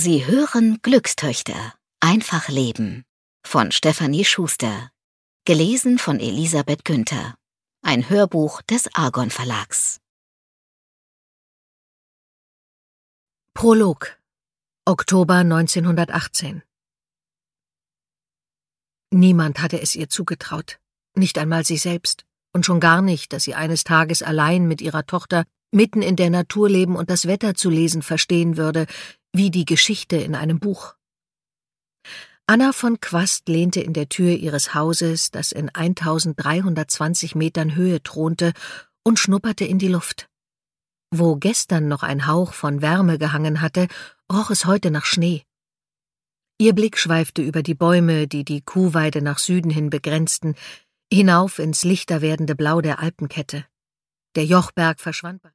Sie hören Glückstöchter. Einfach leben von Stefanie Schuster. Gelesen von Elisabeth Günther. Ein Hörbuch des Argon Verlags. Prolog. Oktober 1918. Niemand hatte es ihr zugetraut, nicht einmal sie selbst, und schon gar nicht, dass sie eines Tages allein mit ihrer Tochter mitten in der Natur leben und das Wetter zu lesen verstehen würde, wie die Geschichte in einem Buch. Anna von Quast lehnte in der Tür ihres Hauses, das in 1320 Metern Höhe thronte, und schnupperte in die Luft. Wo gestern noch ein Hauch von Wärme gehangen hatte, roch es heute nach Schnee. Ihr Blick schweifte über die Bäume, die die Kuhweide nach Süden hin begrenzten, hinauf ins lichter werdende Blau der Alpenkette. Der Jochberg verschwand.